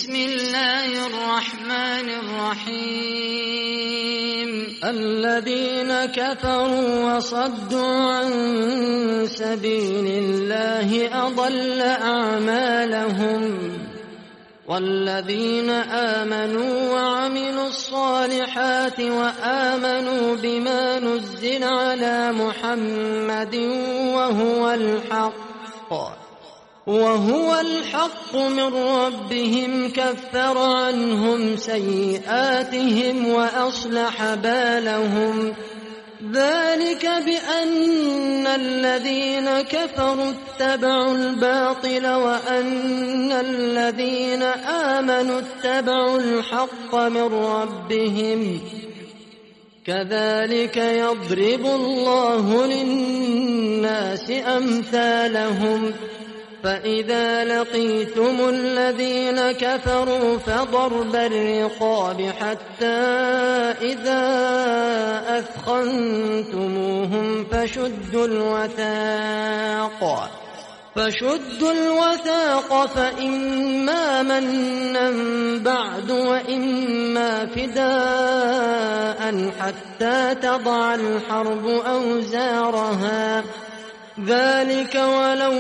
بسم الله الرحمن الرحيم الذين كفروا وصدوا عن سبيل الله أضل أعمالهم والذين آمنوا وعملوا الصالحات وآمنوا بما نزل على محمد وهو الحق من ربهم كفر عنهم سيئاتهم وأصلح بالهم ذلك بأن الذين كفروا اتبعوا الباطل وأن الذين آمنوا اتبعوا الحق من ربهم كذلك يضرب الله للناس أمثالهم فإذا لقيتم الذين كفروا فضرب الرقاب حتى إذا أثخنتموهم فشدوا الوثاق فإما منا بعد وإما فداء حتى تضع الحرب أوزارها ذلك ولو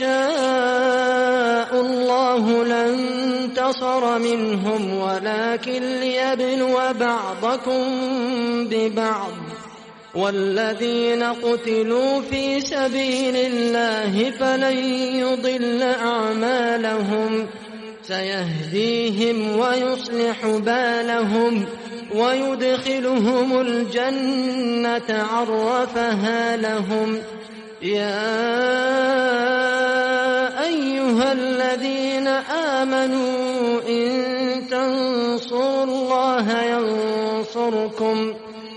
يشاء الله لانتصر منهم ولكن ليبلو بعضكم ببعض والذين قتلوا في سبيل الله فلن يضل أعمالهم سيهديهم ويصلح بالهم ويدخلهم الجنة عرفها لهم يا أيها الذين آمنوا إن تنصروا الله ينصركم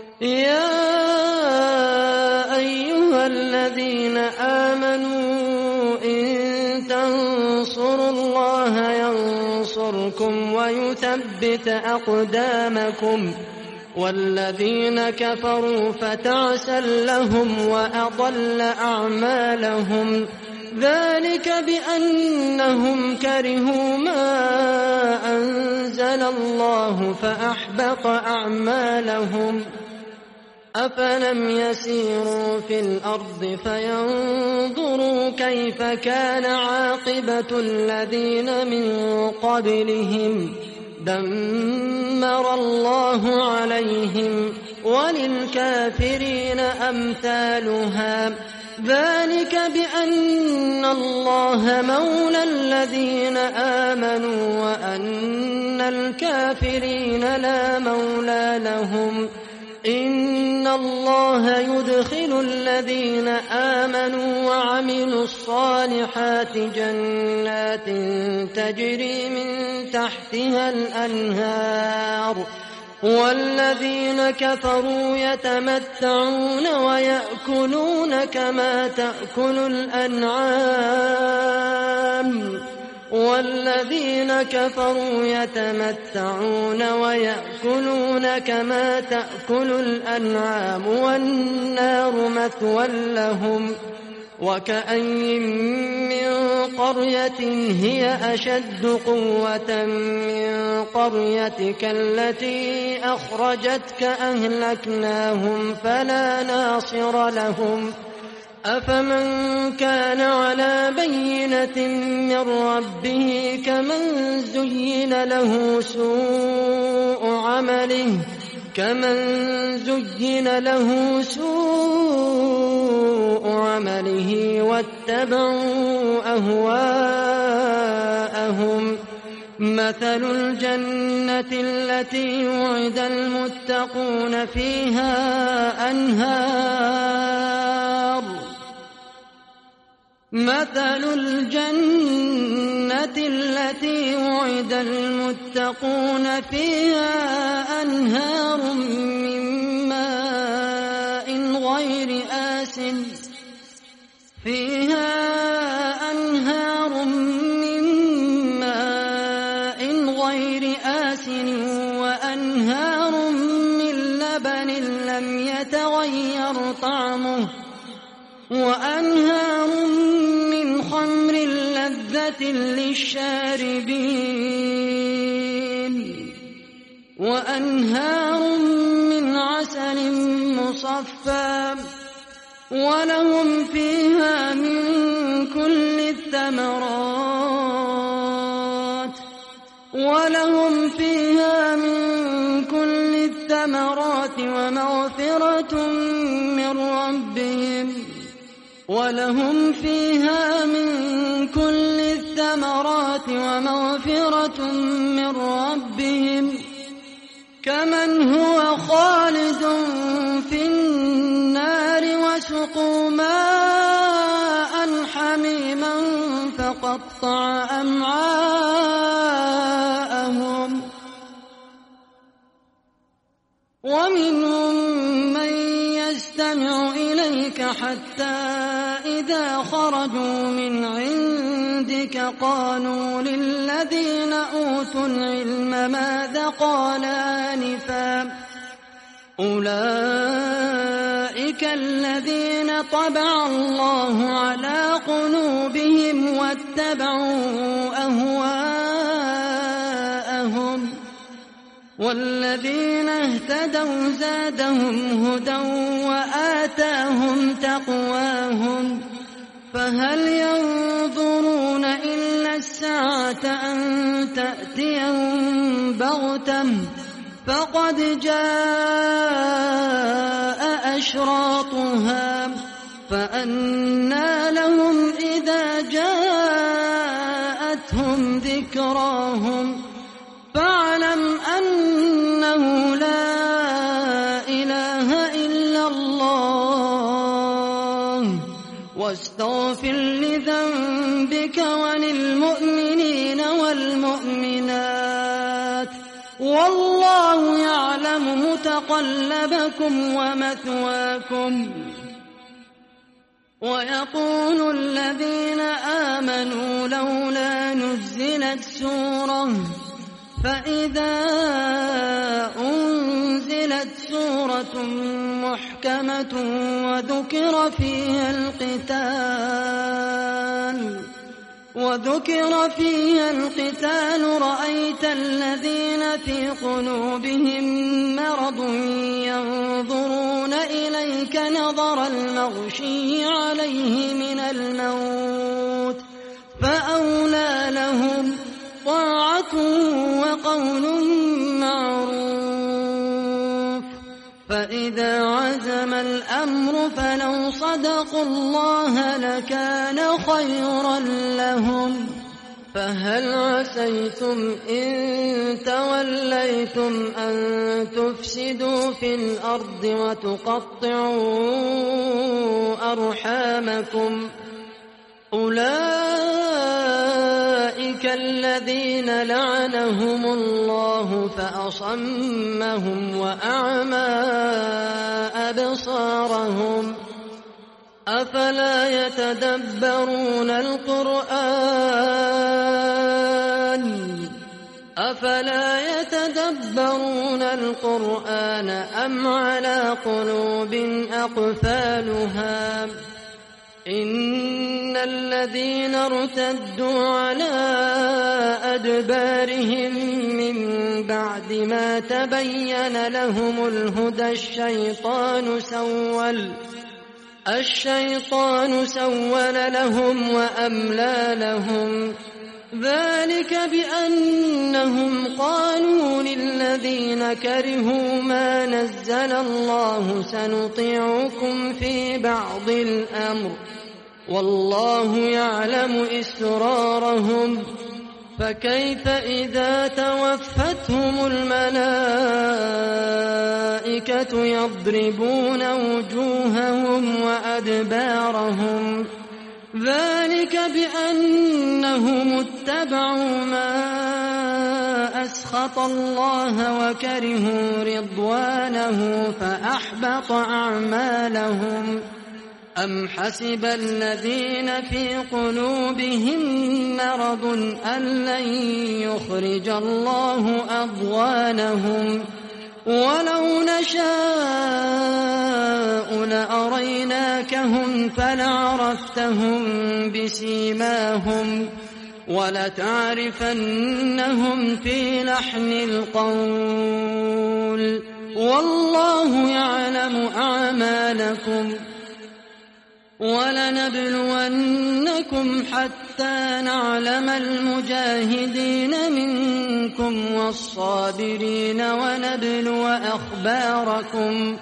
ويثبت أقدامكم والذين كفروا فتعسا لهم وأضل أعمالهم ذلك بأنهم كرهوا ما أنزل الله فأحبط أعمالهم أفلم يسيروا في الأرض فينظروا كيف كان عاقبة الذين من قبلهم دمر الله عليهم وللكافرين أمثالها ذلك بأن الله مولى الذين آمنوا وأن الكافرين لا مولى لهم إن الله يدخل الذين آمنوا وعملوا الصالحات جنات تجري من تحتها الأنهار والذين كفروا يتمتعون ويأكلون كما تأكل الأنعام والذين كفروا يتمتعون ويأكلون كما تأكل الأنعام والنار مثوى لهم وكأين من قرية هي أشد قوة من قريتك التي أخرجتك أهلكناهم فلا ناصر لهم أفمن كان على بينة من ربه كمن زين له سوء عمله واتبعوا أهواءهم مثل الجنة التي وعد المتقون فيها أنهار من ماء غير آسن وأنهار من لبن لم يتغير طعمه وأنهار من خمر لذة للشاربين وأنهار من عسل مصفى ولهم فيها من كل الثمرات ومغفرة من ربهم كمن هو خالد في النار وسقوا ماء حميما فقطع أمعاءهم ومنهم من يستمع إليك حتى إذا خرجوا من عندك قالوا للذين أوتوا العلم ماذا قال آنفا أولئك الذين طبع الله على قلوبهم واتبعوا أهواءهم والذين اهتدوا زادهم هدى وآتاهم تقواهم فهل ينظرون إلا الساعة أن تأتيهم بغتة فقد جاء أشراطها فأنى لهم إذا جاءتهم ذكراهم فاعلم أنه لا إله إلا الله واستغفر لذنبك وللمؤمنين والمؤمنات والله يعلم متقلبكم ومثواكم. ويقول الذين آمنوا لولا نزلت سورة فإذا أنزلت سورة محكمة وذكر فيها القتال رأيت الذين في قلوبهم مرض ينظرون إليك نظر المغشي عليه من الموت فأولى لهم طاعة وقول معروف فإذا عزم الأمر فلو صدقوا الله لكان خيرا لهم. فهل عسيتم إن توليتم أن تفسدوا في الأرض وتقطعوا أرحامكم أولئك الذين لعنهم الله فأصمهم وأعمى أبصارهم أفلا يتدبرون القرآن أم على قلوب أقفالها إن الذين ارتدوا على أدبارهم من بعد ما تبين لهم الهدى الشيطان سول لهم وأملى لهم ذلك بأنهم قالوا للذين كرهوا ما نزل الله سنطيعكم في بعض الأمر والله يعلم إسرارهم فكيف إذا توفتهم الملائكة يضربون وجوههم وأدبارهم ذلك بأنهم اتبعوا ما أسخط الله وكرهوا رضوانه فأحبط أعمالهم أم حسب الذين في قلوبهم مرض أن لن يخرج الله أضغانهم ولو نشاء لأريناكهم فلعرفتهم بسيماهم ولتعرفنهم في لحن القول والله يعلم أعمالكم ولنبلونكم حتى نعلم المجاهدين منكم والصابرين ونبلو أخباركم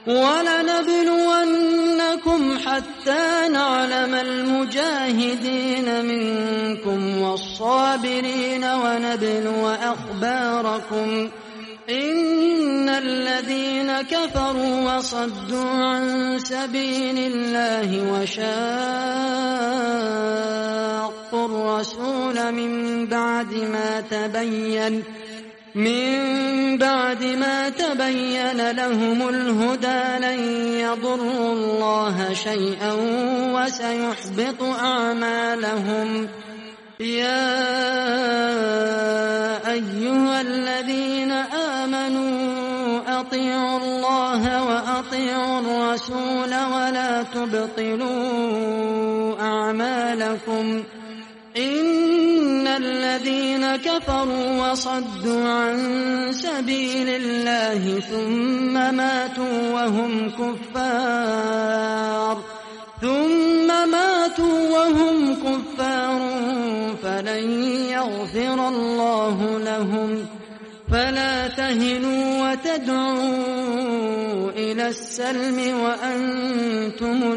ولنبلونكم حتى نعلم المجاهدين منكم والصابرين ونبلو أخباركم إن الذين كفروا وصدوا عن سبيل الله وشاقوا الرسول من بعد ما تبين لهم الهدى لن يضروا الله شيئا وسيحبط أعمالهم يا أيها الذين آمنوا أطيعوا الله وأطيعوا الرسول ولا تبطلوا أعمالكم إن الذين كفروا وصدوا عن سبيل الله ثم ماتوا وهم كفار فلن يغفر الله لهم فلا تهنوا وتدعوا إلى السلم وأنتم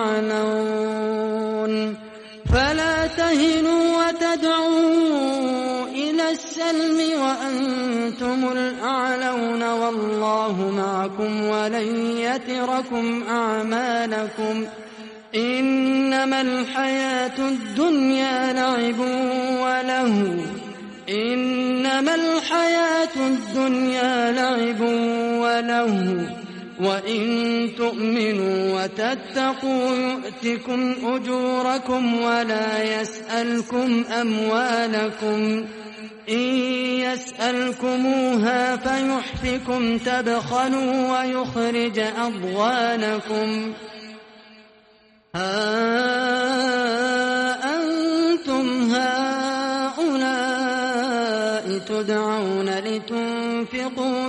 الأعلون فلا تهنوا وتدعوا إلى السلم وأنتم الأعلون والله معكم ولن يتركم أعمالكم إنما الحياة الدنيا لعب وله وإن تؤمنوا وتتقوا يؤتكم أجوركم ولا يسألكم أموالكم إن يسألكموها فيحفكم تبخلوا ويخرج أضغانكم ها أنتم هؤلاء تدعون لتنفقوا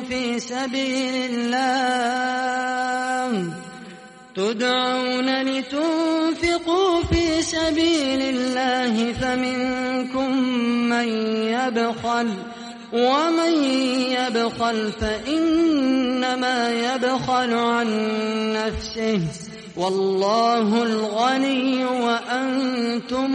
في سبيل الله فمنكم من يبخل ومن يبخل فإنما يبخل عن نفسه والله الغني وأنتم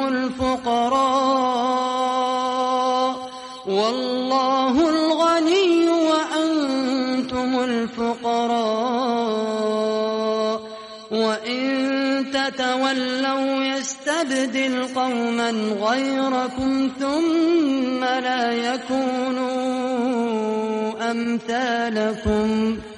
الفقراء وإن تتولوا يستبدل قوما غيركم ثم لا يكونوا أمثالكم